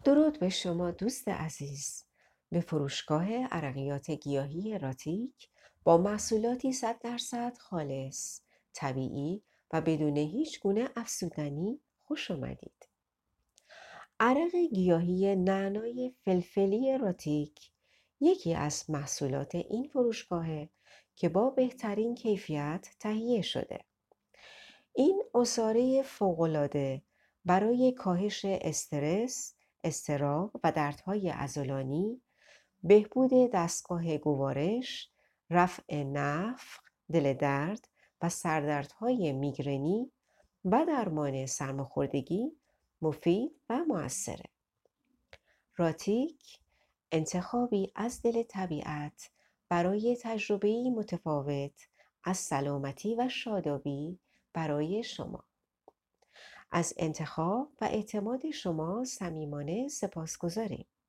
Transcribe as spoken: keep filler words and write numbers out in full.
درود به شما دوست عزیز. به فروشگاه عرقیات گیاهی راتیک با محصولاتی صد درصد خالص، طبیعی و بدون هیچ گونه افزودنی خوش آمدید. عرق گیاهی نعنای فلفلی راتیک یکی از محصولات این فروشگاهه که با بهترین کیفیت تهیه شده. این عصاره فوق‌العاده برای کاهش استرس، اضطراب و دردهای عضلانی، بهبود دستگاه گوارش، رفع نفخ، دل درد و سردردهای میگرنی و درمان سرماخوردگی مفید و مؤثره. راتیک انتخابی از دل طبیعت برای تجربه‌ای متفاوت از سلامتی و شادابی برای شما. از انتخاب و اعتماد شما صمیمانه سپاسگزاریم.